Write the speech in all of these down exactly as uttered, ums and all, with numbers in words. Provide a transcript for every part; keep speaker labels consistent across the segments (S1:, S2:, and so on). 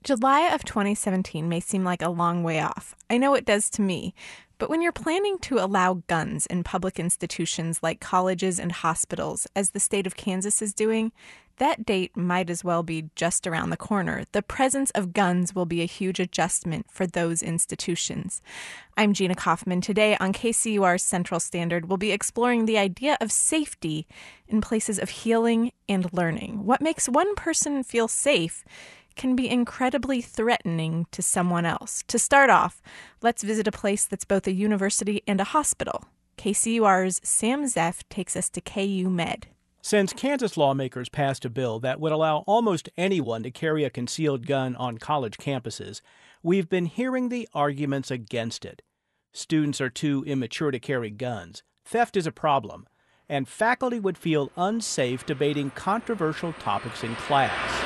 S1: July of twenty seventeen may seem like a long way off. I know it does to me. But when you're planning to allow guns in public institutions like colleges and hospitals, as the state of Kansas is doing, that date might as well be just around the corner. The presence of guns will be a huge adjustment for those institutions. I'm Gina Kaufman. Today on K C U R's Central Standard, we'll be exploring the idea of safety in places of healing and learning. What makes one person feel safe can be incredibly threatening to someone else. To start off, let's visit a place that's both a university and a hospital. K C U R's Sam Zeff takes us to K U Med.
S2: Since Kansas lawmakers passed a bill that would allow almost anyone to carry a concealed gun on college campuses, we've been hearing the arguments against it. Students are too immature to carry guns, theft is a problem, and faculty would feel unsafe debating controversial topics in class.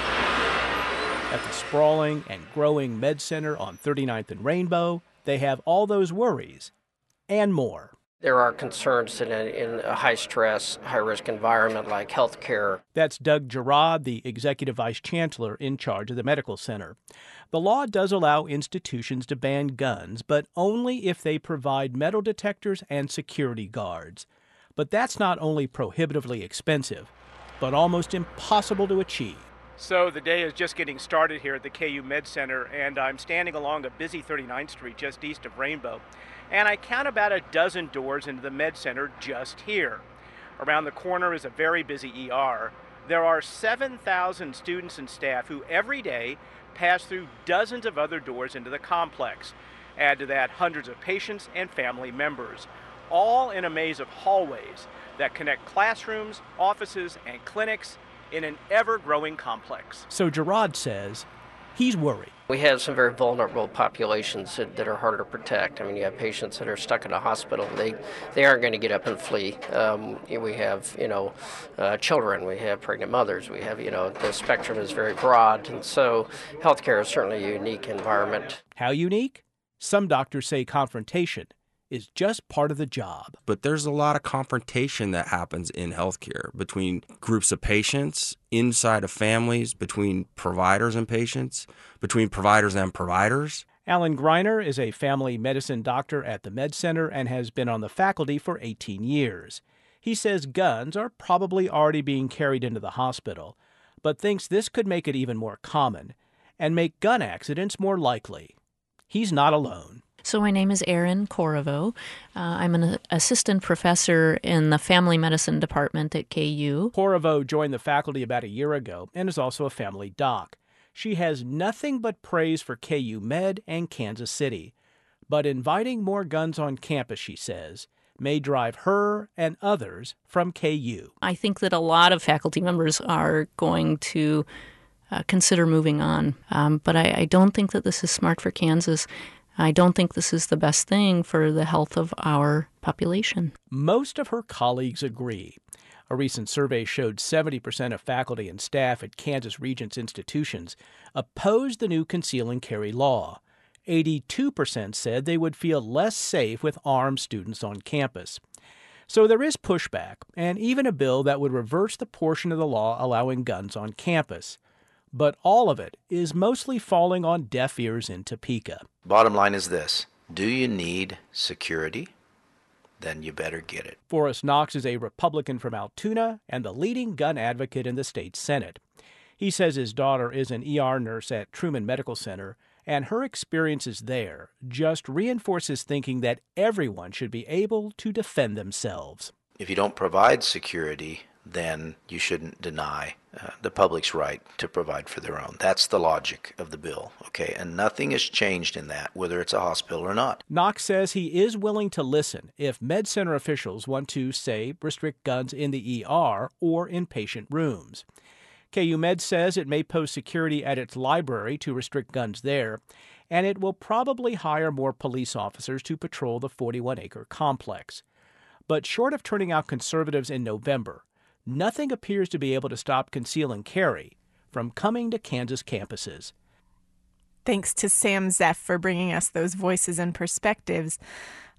S2: At the sprawling and growing Med Center on thirty-ninth and Rainbow, they have all those worries and more.
S3: There are concerns in a, in a high-stress, high-risk environment like healthcare.
S2: That's Doug Girod, the executive vice chancellor in charge of the medical center. The law does allow institutions to ban guns, but only if they provide metal detectors and security guards. But that's not only prohibitively expensive, but almost impossible to achieve. So the day is just getting started here at the K U Med Center, and I'm standing along a busy thirty-ninth Street just east of Rainbow. And I count about a dozen doors into the Med Center just here. Around the corner is a very busy E R. There are seven thousand students and staff who every day pass through dozens of other doors into the complex. Add to that hundreds of patients and family members, all in a maze of hallways that connect classrooms, offices, and clinics in an ever-growing complex. So Girod says he's worried.
S3: We have some very vulnerable populations that, that are harder to protect. I mean, you have patients that are stuck in a hospital. They they aren't going to get up and flee. Um, we have, you know, uh, children. We have pregnant mothers. We have, you know, the spectrum is very broad. And so healthcare is certainly a unique environment.
S2: How unique? Some doctors say confrontation is just part of the job.
S4: But there's a lot of confrontation that happens in healthcare between groups of patients, inside of families, between providers and patients, between providers and providers.
S2: Alan Greiner is a family medicine doctor at the Med Center and has been on the faculty for eighteen years. He says guns are probably already being carried into the hospital, but thinks this could make it even more common and make gun accidents more likely. He's not alone.
S5: So my name is Erin Corriveau. Uh, I'm an assistant professor in the family medicine department at K U.
S2: Corriveau joined the faculty about a year ago and is also a family doc. She has nothing but praise for K U Med and Kansas City. But inviting more guns on campus, she says, may drive her and others from K U.
S5: I think that a lot of faculty members are going to uh, consider moving on. Um, but I, I don't think that this is smart for Kansas. I don't think this is the best thing for the health of our population.
S2: Most of her colleagues agree. A recent survey showed seventy percent of faculty and staff at Kansas Regents institutions opposed the new conceal and carry law. eighty-two percent said they would feel less safe with armed students on campus. So there is pushback, and even a bill that would reverse the portion of the law allowing guns on campus. But all of it is mostly falling on deaf ears in Topeka.
S6: Bottom line is this: do you need security? Then you better get it.
S2: Forrest Knox is a Republican from Altoona and the leading gun advocate in the state Senate. He says his daughter is an E R nurse at Truman Medical Center, and her experiences there just reinforces thinking that everyone should be able to defend themselves.
S6: If you don't provide security, then you shouldn't deny uh, the public's right to provide for their own. That's the logic of the bill, okay? And nothing has changed in that, whether it's a hospital or not.
S2: Knox says he is willing to listen if Med Center officials want to, say, restrict guns in the E R or in patient rooms. K U Med says it may post security at its library to restrict guns there, and it will probably hire more police officers to patrol the forty-one acre complex. But short of turning out conservatives in November, nothing appears to be able to stop conceal and carry from coming to Kansas campuses.
S1: Thanks to Sam Zeff for bringing us those voices and perspectives.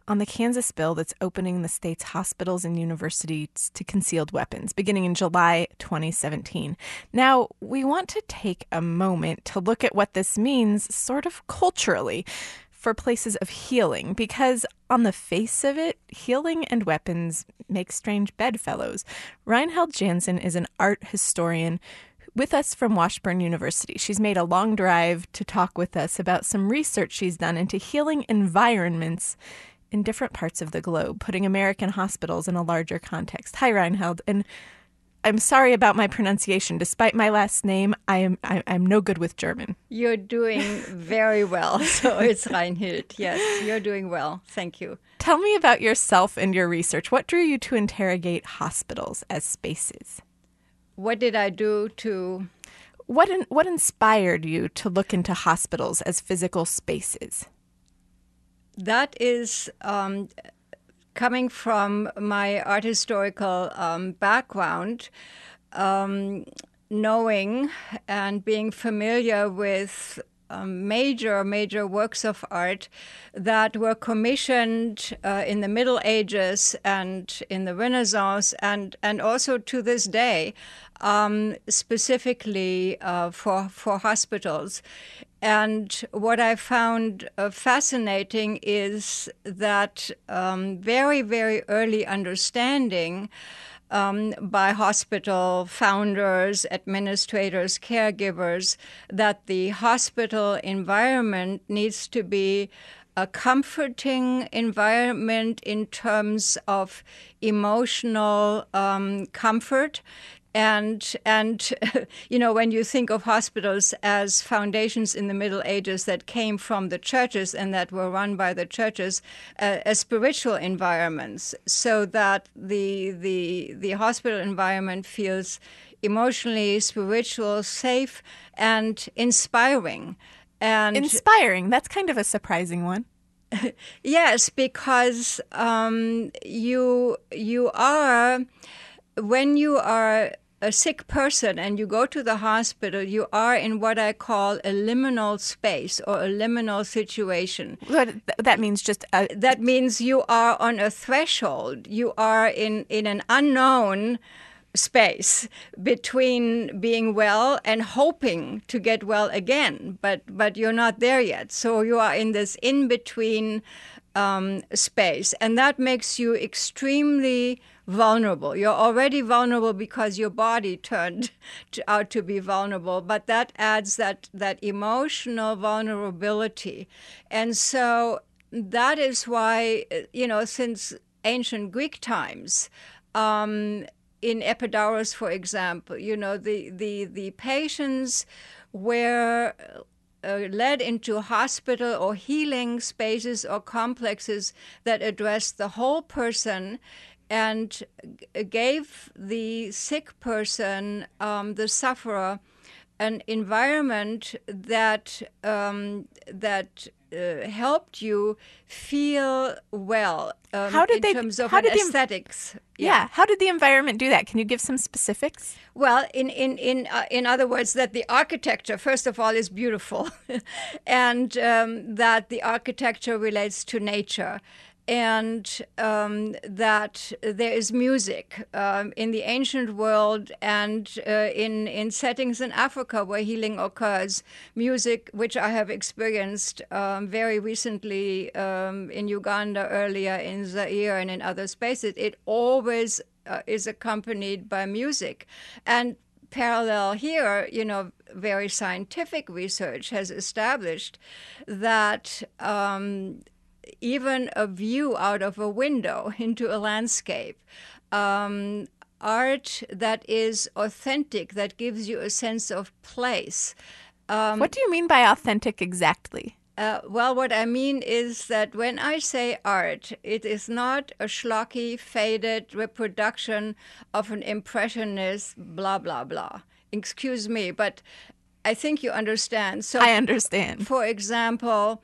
S1: on the Kansas bill that's opening the state's hospitals and universities to concealed weapons, beginning in July twenty seventeen. Now, we want to take a moment to look at what this means sort of culturally for places of healing, because on the face of it, healing and weapons make strange bedfellows. Reinheld Jansen is an art historian with us from Washburn University. She's made a long drive to talk with us about some research she's done into healing environments in different parts of the globe, putting American hospitals in a larger context. Hi, Reinheld, and I'm sorry about my pronunciation. Despite my last name, I am I, I'm no good with German.
S7: You're doing very well. So it's Reinhild. Yes, you're doing well. Thank you.
S1: Tell me about yourself and your research. What drew you to interrogate hospitals as spaces?
S7: What did I do to...
S1: What in, what inspired you to look into hospitals as physical spaces?
S7: That is... Um, Coming from my art historical um, background, um, knowing and being familiar with um, major, major works of art that were commissioned uh, in the Middle Ages and in the Renaissance, and, and also to this day, um, specifically uh, for, for hospitals. And what I found uh, fascinating is that um, very, very early understanding um, by hospital founders, administrators, caregivers, that the hospital environment needs to be a comforting environment in terms of emotional um, comfort. And, and you know, when you think of hospitals as foundations in the Middle Ages that came from the churches and that were run by the churches, uh, as spiritual environments, so that the, the, the hospital environment feels emotionally, spiritual, safe, and inspiring. And
S1: inspiring, that's kind of a surprising one.
S7: Yes, because um, you you are... When you are a sick person and you go to the hospital, you are in what I call a liminal space or a liminal situation.
S1: That means just... A-
S7: that means you are on a threshold. You are in, in an unknown space between being well and hoping to get well again, but, but you're not there yet. So you are in this in-between um, space, and that makes you extremely vulnerable. You're already vulnerable because your body turned to, out to be vulnerable, but that adds that, that emotional vulnerability. And so that is why, you know, since ancient Greek times, um, in Epidaurus, for example, you know, the, the, the patients were Uh, led into hospital or healing spaces or complexes that addressed the whole person and g- gave the sick person, um, the sufferer, an environment that um, that uh, helped you feel well. Um,
S1: how did
S7: in
S1: they?
S7: terms of
S1: how did the,
S7: aesthetics?
S1: Yeah. yeah. How did the environment do that? Can you give some specifics?
S7: Well, in in in uh, in other words, that the architecture, first of all, is beautiful, and um, that the architecture relates to nature, and um, that there is music um, in the ancient world and uh, in in settings in Africa where healing occurs. Music, which I have experienced um, very recently um, in Uganda, earlier in Zaire, and in other spaces, it always Uh, is accompanied by music. And parallel here, you know, very scientific research has established that um, even a view out of a window into a landscape, um, art that is authentic, that gives you a sense of place. Um,
S1: what do you mean by authentic exactly?
S7: Uh, well, what I mean is that when I say art, it is not a schlocky, faded reproduction of an impressionist blah, blah, blah. Excuse me, but I think you understand. So,
S1: I understand.
S7: For example,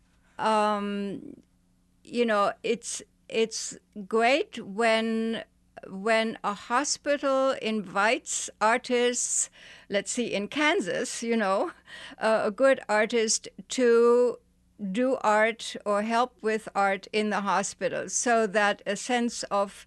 S7: um, you know, it's it's great when when a hospital invites artists, let's see, in Kansas, you know, uh, a good artist to do art or help with art in the hospital, so that a sense of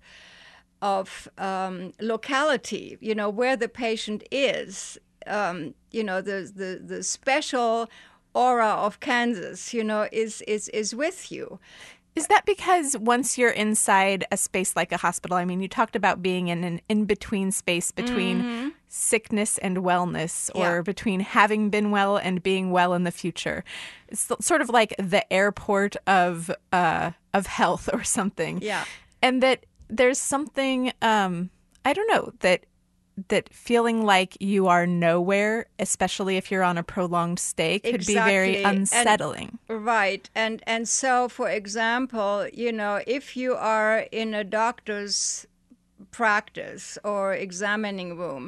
S7: of um, locality, you know, where the patient is, um, you know, the, the the special aura of Kansas, you know, is is is with you.
S1: Is that because once you're inside a space like a hospital, I mean, you talked about being in an in-between space between mm-hmm. sickness and wellness, or yeah. between having been well and being well in the future. It's sort of like the airport of uh, of health or something.
S7: Yeah.
S1: And that there's something, um, I don't know, that that feeling like you are nowhere, especially if you're on a prolonged stay, could
S7: exactly.
S1: be very unsettling.
S7: And, right. And and so, for example, you know, if you are in a doctor's practice or examining room,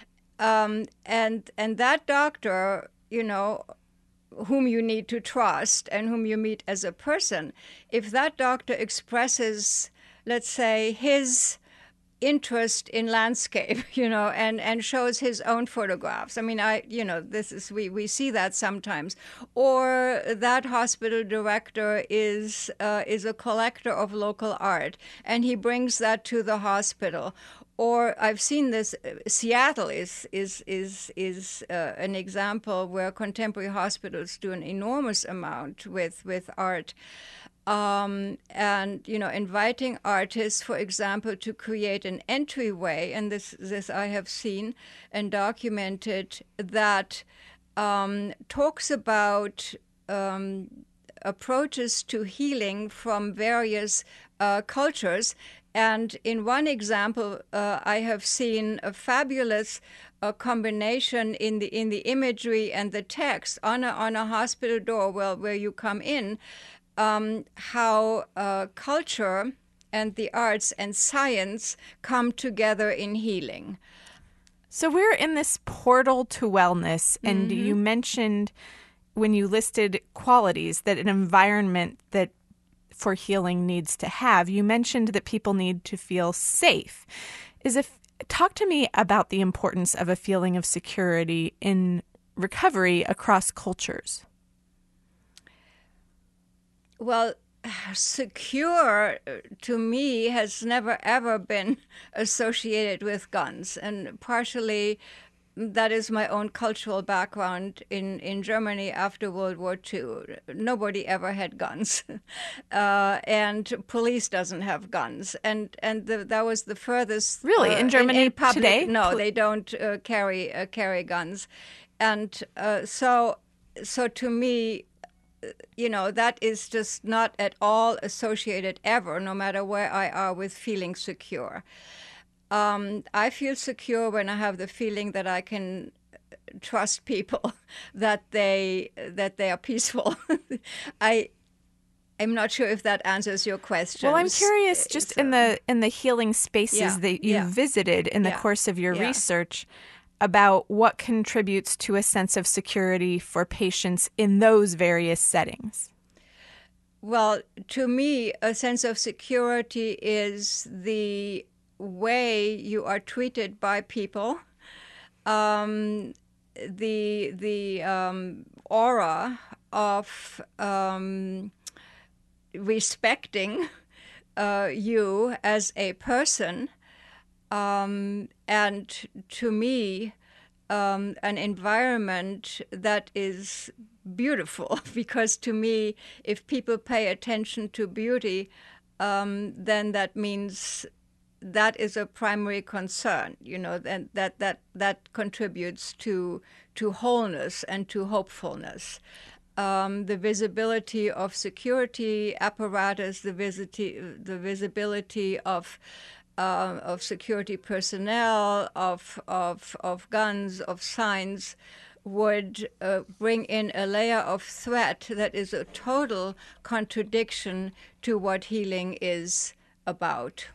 S7: um, and and that doctor, you know, whom you need to trust and whom you meet as a person, if that doctor expresses, let's say, his interest in landscape, you know, and, and shows his own photographs. I mean, I, you know, this is, we, we see that sometimes. Or that hospital director is, uh, is a collector of local art, and he brings that to the hospital. Or I've seen this, Seattle is, is, is, is uh, an example where contemporary hospitals do an enormous amount with, with art. Um, and, you know, inviting artists, for example, to create an entryway, and this, this I have seen and documented, that um, talks about um, approaches to healing from various uh, cultures. And in one example, uh, I have seen a fabulous uh, combination in the in the imagery and the text on a, on a hospital door, well, where you come in, Um, how uh, culture and the arts and science come together in healing.
S1: So we're in this portal to wellness, and mm-hmm. you mentioned when you listed qualities that an environment that for healing needs to have, you mentioned that people need to feel safe. Is if talk to me about the importance of a feeling of security in recovery across cultures.
S7: Well, secure to me has never ever been associated with guns, and partially that is my own cultural background. In, in Germany after World War Two, nobody ever had guns, uh, and police doesn't have guns, and and the, that was the furthest.
S1: Really,
S7: uh,
S1: in Germany
S7: in, in public,
S1: today?
S7: No,
S1: Pol-
S7: they don't uh, carry uh, carry guns, and uh, so so to me, you know, that is just not at all associated ever, no matter where I are, with feeling secure. Um, I feel secure when I have the feeling that I can trust people, that they that they are peaceful. I I'm not sure if that answers your question.
S1: Well, I'm curious, just so, in the in the healing spaces
S7: yeah,
S1: that you
S7: yeah.
S1: visited in the
S7: yeah,
S1: course of your
S7: yeah.
S1: research, about what contributes to a sense of security for patients in those various settings.
S7: Well, to me, a sense of security is the way you are treated by people, um, the the um, aura of um, respecting uh, you as a person. Um, and to me, um, an environment that is beautiful, because to me, if people pay attention to beauty, um, then that means that is a primary concern, you know, and that, that, that contributes to, to wholeness and to hopefulness. Um, the visibility of security apparatus, the, visiti- the visibility of Uh, of security personnel, of of of guns, of signs, would uh, bring in a layer of threat that is a total contradiction to what healing is about.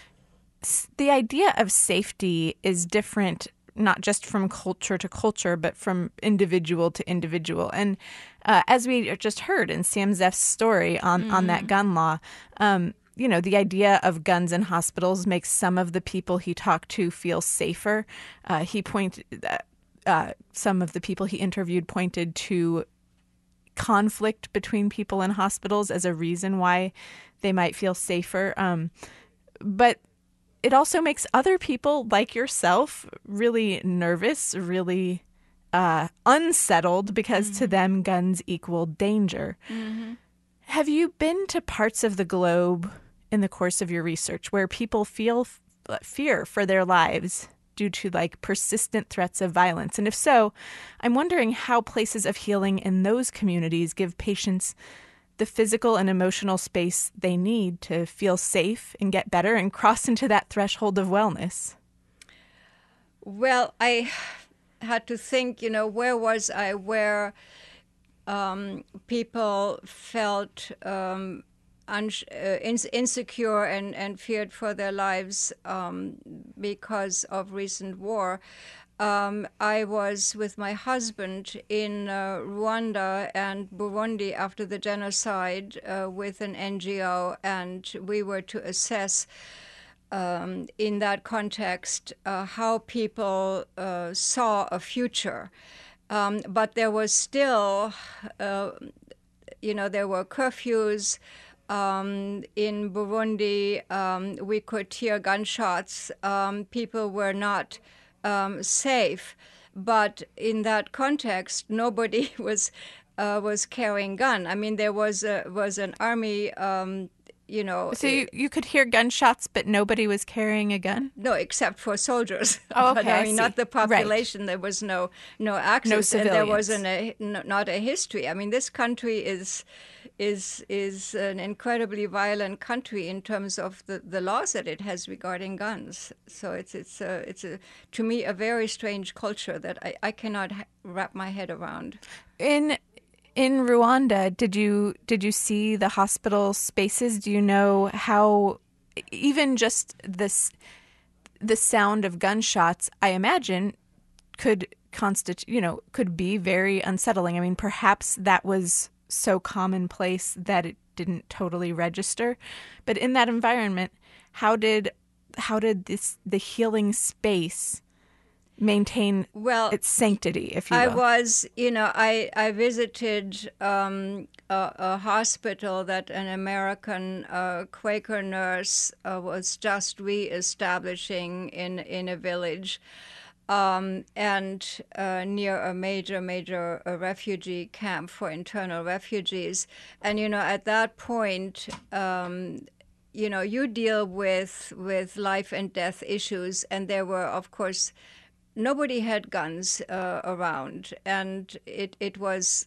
S1: The idea of safety is different, not just from culture to culture, but from individual to individual. And uh, as we just heard in Sam Zeff's story on, mm. on that gun law, um, you know, the idea of guns in hospitals makes some of the people he talked to feel safer. Uh, he pointed, uh, some of the people he interviewed pointed to conflict between people in hospitals as a reason why they might feel safer. Um, but it also makes other people like yourself really nervous, really uh, unsettled, because mm-hmm. to them guns equal danger. Mm-hmm. Have you been to parts of the globe in the course of your research where people feel f- fear for their lives due to like persistent threats of violence? And if so, I'm wondering how places of healing in those communities give patients the physical and emotional space they need to feel safe and get better and cross into that threshold of wellness.
S7: Well, I had to think, you know, where was I where um, people felt um, un- uh, in- insecure and, and feared for their lives um, because of recent war. Um, I was with my husband in uh, Rwanda and Burundi after the genocide uh, with an N G O, and we were to assess um, in that context uh, how people uh, saw a future. Um, but there was still, uh, you know, there were curfews. Um, in Burundi, um, we could hear gunshots. Um, people were not Um, safe, but in that context, nobody was uh, was carrying gun. I mean, there was a, was an army, um, you know.
S1: So you, you could hear gunshots, but nobody was carrying a gun?
S7: No, except for soldiers.
S1: Oh, okay,
S7: but, I mean,
S1: I
S7: not the population.
S1: Right.
S7: There was no no access.
S1: No civilians.
S7: And there wasn't a no, not a history. I mean, this country is is is an incredibly violent country in terms of the, the laws that it has regarding guns. So it's it's a, it's a to me a very strange culture that I, I cannot ha- wrap my head around.
S1: In in Rwanda, did you did you see the hospital spaces? Do you know how even just this the sound of gunshots, I imagine, could constitute, you know, could be very unsettling. I mean, perhaps that was so commonplace that it didn't totally register. But in that environment, how did how did this the healing space maintain
S7: well,
S1: its sanctity, if you will?
S7: I was, you know, I, I visited um, a, a hospital that an American uh, Quaker nurse uh, was just reestablishing in, in a village. Um, and uh, near a major, major uh, refugee camp for internal refugees. And, you know, at that point, um, you know, you deal with with life and death issues. And there were, of course, nobody had guns uh, around. And it, it was...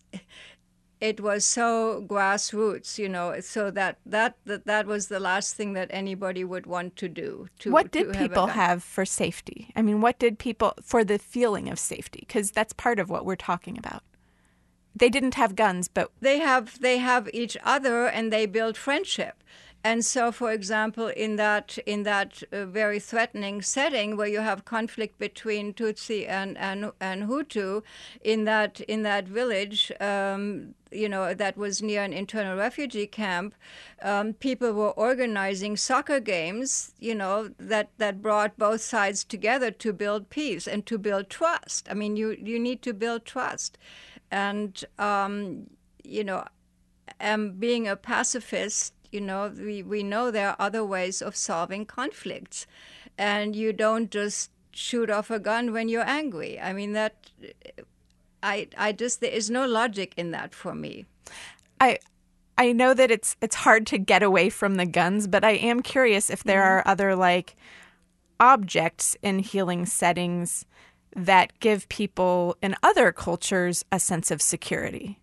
S7: It was so grassroots, you know, so that, that that that was the last thing that anybody would want to do. To,
S1: what did
S7: to
S1: people
S7: have,
S1: have for safety? I mean, what did people, for the feeling of safety? Because that's part of what we're talking about. They didn't have guns, but...
S7: They have, they have each other, and they build friendship. And so, for example, in that in that uh, very threatening setting where you have conflict between Tutsi and, and, and Hutu, in that in that village, um, you know, that was near an internal refugee camp, um, people were organizing soccer games, you know, that, that brought both sides together to build peace and to build trust. I mean, you, you need to build trust. And, um, you know, um, being a pacifist, you know, we, we know there are other ways of solving conflicts. And you don't just shoot off a gun when you're angry. I mean, that, I I just, there is no logic in that for me.
S1: I I know that it's it's hard to get away from the guns, but I am curious if there mm-hmm. are other, like, objects in healing settings that give people in other cultures a sense of security.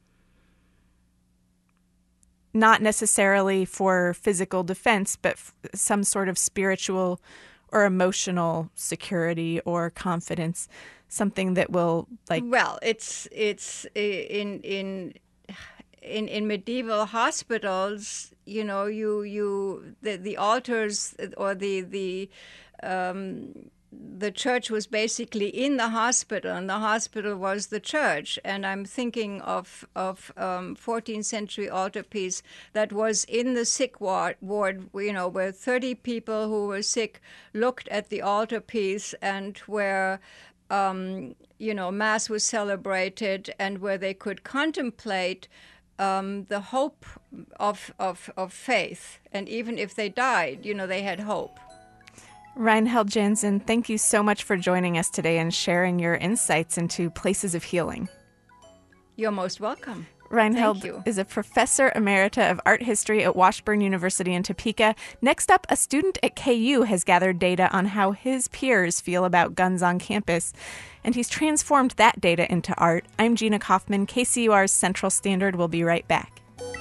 S1: Not necessarily for physical defense, but f- some sort of spiritual or emotional security or confidence, something that will, like...
S7: Well, it's it's in in in in medieval hospitals, you know, you you the, the altars or the the um, the church was basically in the hospital, and the hospital was the church. And I'm thinking of of um, fourteenth century altarpiece that was in the sick ward, ward, you know, where thirty people who were sick looked at the altarpiece, and where um, you know, Mass was celebrated and where they could contemplate um, the hope of, of, of faith. And even if they died, you know, they had hope.
S1: Reinheld Jansen, thank you so much for joining us today and sharing your insights into places of healing.
S7: You're most welcome.
S1: Reinheld is a professor emerita of art history at Washburn University in Topeka. Next up, a student at K U has gathered data on how his peers feel about guns on campus, and he's transformed that data into art. I'm Gina Kaufman. K C U R's Central Standard will be right back.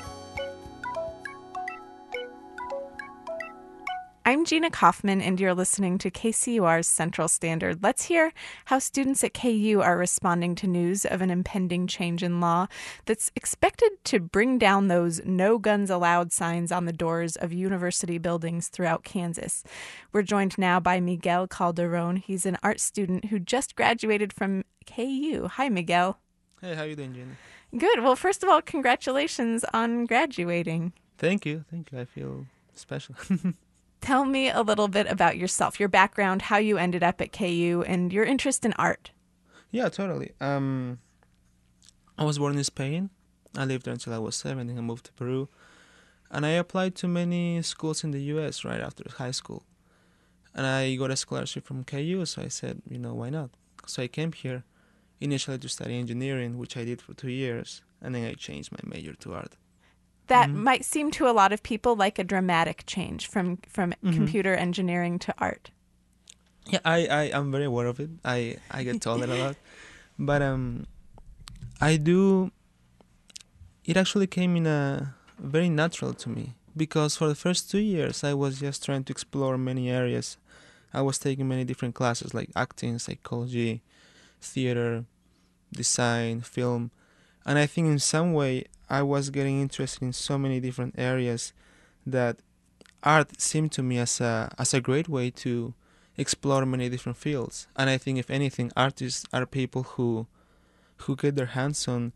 S1: I'm Gina Kaufman, and you're listening to K C U R's Central Standard. Let's hear how students at K U are responding to news of an impending change in law that's expected to bring down those no guns allowed signs on the doors of university buildings throughout Kansas. We're joined now by Miguel Calderon. He's an art student who just graduated from K U. Hi, Miguel.
S8: Hey, how you doing, Gina?
S1: Good. Well, first of all, congratulations on graduating.
S8: Thank you. Thank you. I feel special.
S1: Tell me a little bit about yourself, your background, how you ended up at K U, and your interest in art.
S8: Yeah, totally. Um, I was born in Spain. I lived there until I was seven, and I moved to Peru. And I applied to many schools in the U S right after high school. And I got a scholarship from K U, so I said, you know, why not? So I came here initially to study engineering, which I did for two years, and then I changed my major to art.
S1: That
S8: mm-hmm.
S1: might seem to a lot of people like a dramatic change from, from
S8: mm-hmm.
S1: computer engineering to art.
S8: Yeah, I, I am very aware of it. I, I get told it a lot. But um, I do... It actually came in a very natural to me. Because for the first two years, I was just trying to explore many areas. I was taking many different classes like acting, psychology, theater, design, film. And I think in some way, I was getting interested in so many different areas that art seemed to me as a as a great way to explore many different fields. And I think, if anything, artists are people who who get their hands on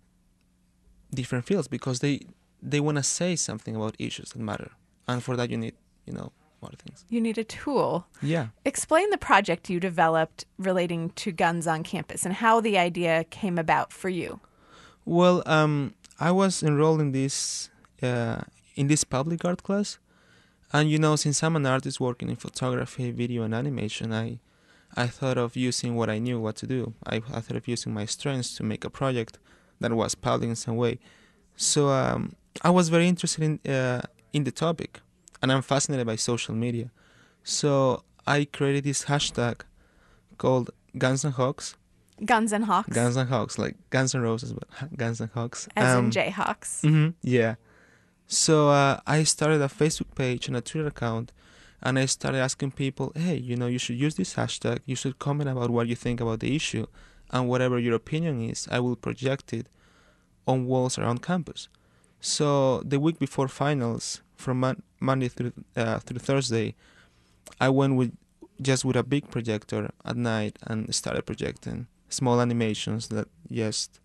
S8: different fields because they they want to say something about issues that matter. And for that, you need, you know, more things.
S1: You need a tool.
S8: Yeah.
S1: Explain the project you developed relating to guns on campus and how the idea came about for you.
S8: Well, um, I was enrolled in this uh, in this public art class, and you know, since I'm an artist working in photography, video, and animation, I I thought of using what I knew what to do. I, I thought of using my strengths to make a project that was public in some way. So um, I was very interested in uh, in the topic, and I'm fascinated by social media. So I created this hashtag called Guns and Hawks.
S1: Guns and Hawks.
S8: Guns and Hawks, like Guns and Roses, but Guns and Hawks.
S1: As
S8: um,
S1: in Jayhawks.
S8: Mm-hmm, yeah. So uh, I started a Facebook page and a Twitter account, and I started asking people, hey, you know, you should use this hashtag. You should comment about what you think about the issue, and whatever your opinion is, I will project it on walls around campus. So the week before finals, from mon- Monday through uh, through Thursday, I went with just with a big projector at night and started projecting small animations that just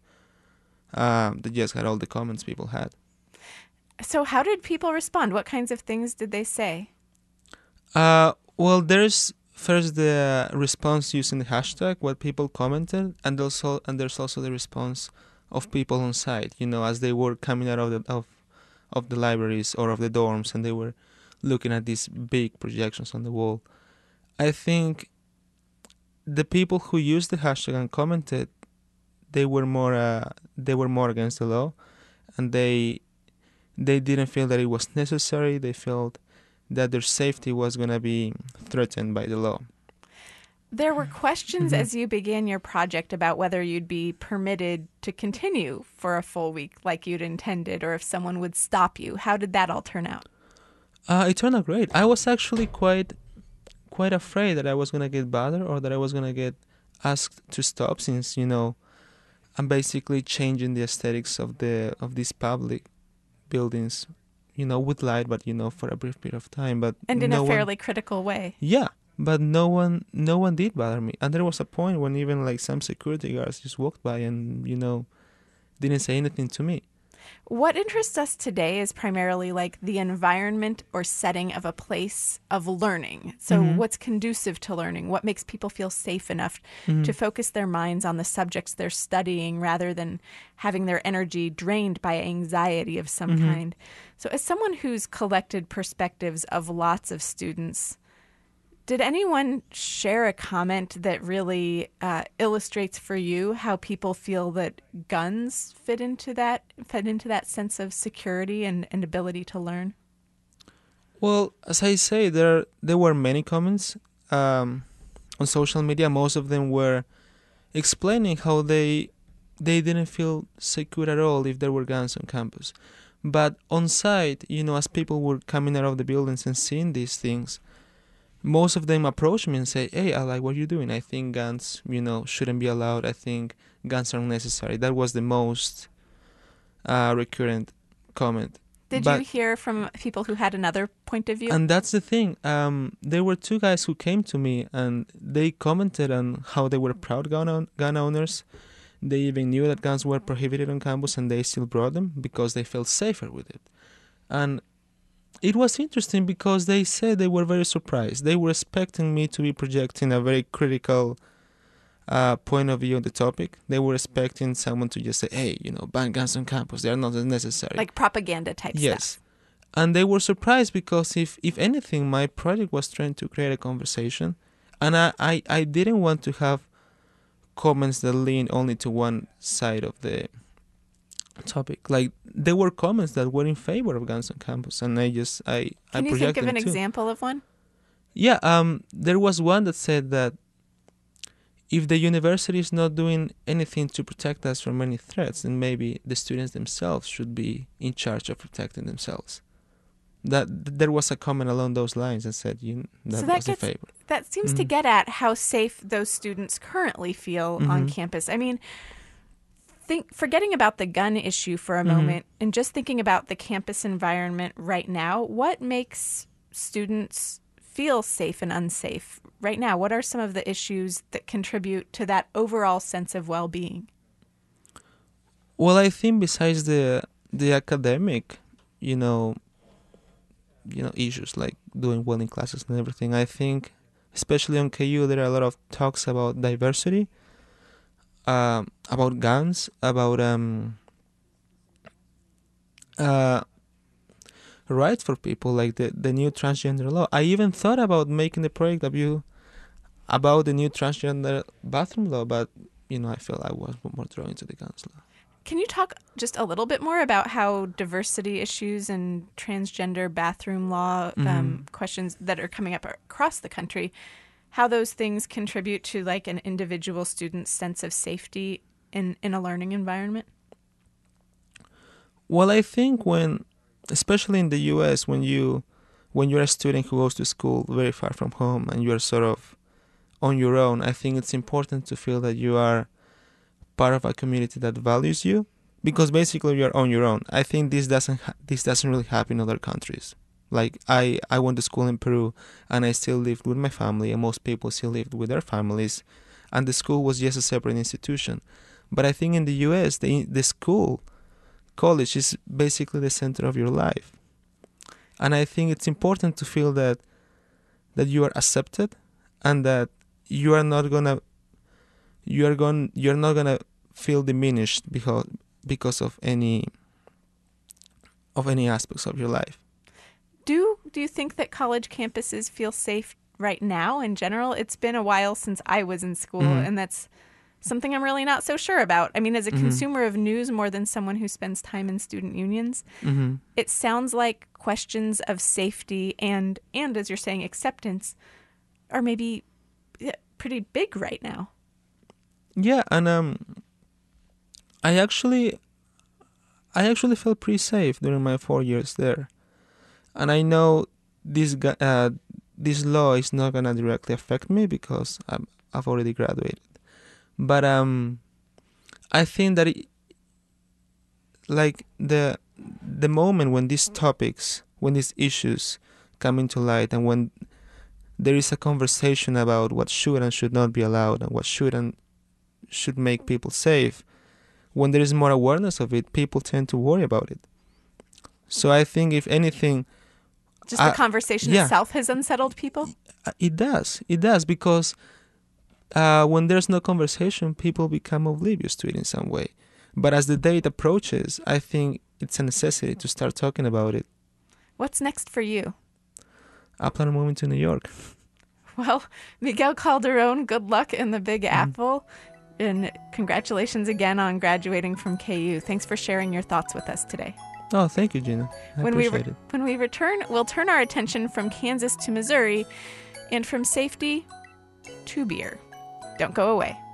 S8: um, that just had all the comments people had.
S1: So how did people respond? What kinds of things did they say?
S8: Uh, well, there's first the response using the hashtag, what people commented, and also and there's also the response of people on site. You know, as they were coming out of the of of the libraries or of the dorms, and they were looking at these big projections on the wall. I think the people who used the hashtag and commented, they were more uh, they were more against the law, and they they didn't feel that it was necessary. They felt that their safety was going to be threatened by the law.
S1: There were questions
S8: mm-hmm.
S1: as you began your project about whether you'd be permitted to continue for a full week like you'd intended, or if someone would stop you. How did that all turn out?
S8: Uh, it turned out great. I was actually quite quite afraid that I was going to get bothered or that I was going to get asked to stop, since, you know, I'm basically changing the aesthetics of the of these public buildings, you know, with light, but, you know, for a brief period of time. But
S1: and in
S8: no
S1: a fairly
S8: one,
S1: critical way.
S8: Yeah, but no one no one did bother me. And there was a point when even like some security guards just walked by and, you know, didn't say anything to me.
S1: What interests us today is primarily like the environment or setting of a place of learning. So
S8: Mhm.
S1: what's conducive to learning? What makes people feel safe enough
S8: Mhm.
S1: to focus their minds on the subjects they're studying rather than having their energy drained by anxiety of some
S8: Mhm.
S1: kind? So as someone who's collected perspectives of lots of students, did anyone share a comment that really uh, illustrates for you how people feel that guns fit into that fit into that sense of security and, and ability to learn?
S8: Well, as I say, there there were many comments um, on social media. Most of them were explaining how they they didn't feel secure at all if there were guns on campus. But on site, you know, as people were coming out of the buildings and seeing these things, most of them approached me and say, "Hey, I like what you're doing. I think guns, you know, shouldn't be allowed. I think guns are unnecessary." That was the most uh, recurrent comment.
S1: Did
S8: But-
S1: you hear from people who had another point of view?
S8: And that's the thing. Um, there were two guys who came to me and they commented on how they were proud gun, own- gun owners. They even knew that guns were prohibited on campus and they still brought them because they felt safer with it. And it was interesting because they said they were very surprised. They were expecting me to be projecting a very critical uh, point of view on the topic. They were expecting someone to just say, "Hey, you know, ban guns on campus. They are not necessary."
S1: Like propaganda type
S8: Yes.
S1: stuff.
S8: And they were surprised because if, if anything, my project was trying to create a conversation. And I, I, I didn't want to have comments that lean only to one side of the topic. Like, there were comments that were in favor of guns on campus. And I just, I, I
S1: Can you think
S8: projected
S1: of an
S8: them too.
S1: example of one?
S8: Yeah, um, there was one that said that if the university is not doing anything to protect us from any threats, then maybe the students themselves should be in charge of protecting themselves. That there was a comment along those lines that said, "You that,
S1: So that
S8: was a
S1: gets-
S8: favor."
S1: That seems to
S8: Mhm.
S1: get at how safe those students currently feel on
S8: Mhm.
S1: campus. I mean, think forgetting about the gun issue for a
S8: Mhm.
S1: moment and just thinking about the campus environment right now, what makes students feel safe and unsafe right now? What are some of the issues that contribute to that overall sense of well-being?
S8: Well, I think besides the the academic, you know, you know, issues like doing well in classes and everything, I think, especially on K U, there are a lot of talks about diversity, um, about guns, about um, uh, rights for people, like the the new transgender law. I even thought about making the project of you about the new transgender bathroom law, but you know, I felt I was more drawn into the guns law.
S1: Can you talk just a little bit more about how diversity issues and transgender bathroom law um,
S8: Mhm.
S1: questions that are coming up across the country, how those things contribute to like an individual student's sense of safety in, in a learning environment?
S8: Well, I think when, especially in the U S, when you, when you're a student who goes to school very far from home and you're sort of on your own, I think it's important to feel that you are part of a community that values you, because basically you're on your own. I think this doesn't ha- this doesn't really happen in other countries. Like I, I went to school in Peru and I still lived with my family, and most people still lived with their families, and the school was just a separate institution. But I think in the U S, the the school, college is basically the center of your life. And I think it's important to feel that that you are accepted and that you are not gonna you are going you're not gonna feel diminished because because of any of any aspects of your life.
S1: Do do you think that college campuses feel safe right now in general? It's been a while since I was in school,
S8: Mhm.
S1: and that's something I'm really not so sure about. I mean, as a
S8: Mhm.
S1: consumer of news more than someone who spends time in student unions,
S8: Mm-hmm.
S1: it sounds like questions of safety and and as you're saying acceptance are maybe yeah, pretty big right now.
S8: Yeah, and um, I actually, I actually felt pretty safe during my four years there, and I know this gu- uh, this law is not gonna directly affect me because I'm, I've already graduated. But um, I think that it, like the the moment when these topics, when these issues come into light, and when there is a conversation about what should and should not be allowed, and what should and should make people safe, when there is more awareness of it, people tend to worry about it. So I think, if anything,
S1: just
S8: I,
S1: the conversation
S8: yeah,
S1: itself has unsettled people?
S8: It does. It does, because uh, when there's no conversation, people become oblivious to it in some way. But as the date approaches, I think it's a necessity to start talking about it.
S1: What's next for you?
S8: I plan on moving to New York.
S1: Well, Miguel Calderon, good luck in the Big
S8: Mm-hmm.
S1: Apple. And congratulations again on graduating from K U. Thanks for sharing your thoughts with us today.
S8: Oh, thank you, Gina. I
S1: when we
S8: appreciate
S1: re-
S8: it.
S1: When we return, we'll turn our attention from Kansas to Missouri and from safety to beer. Don't go away.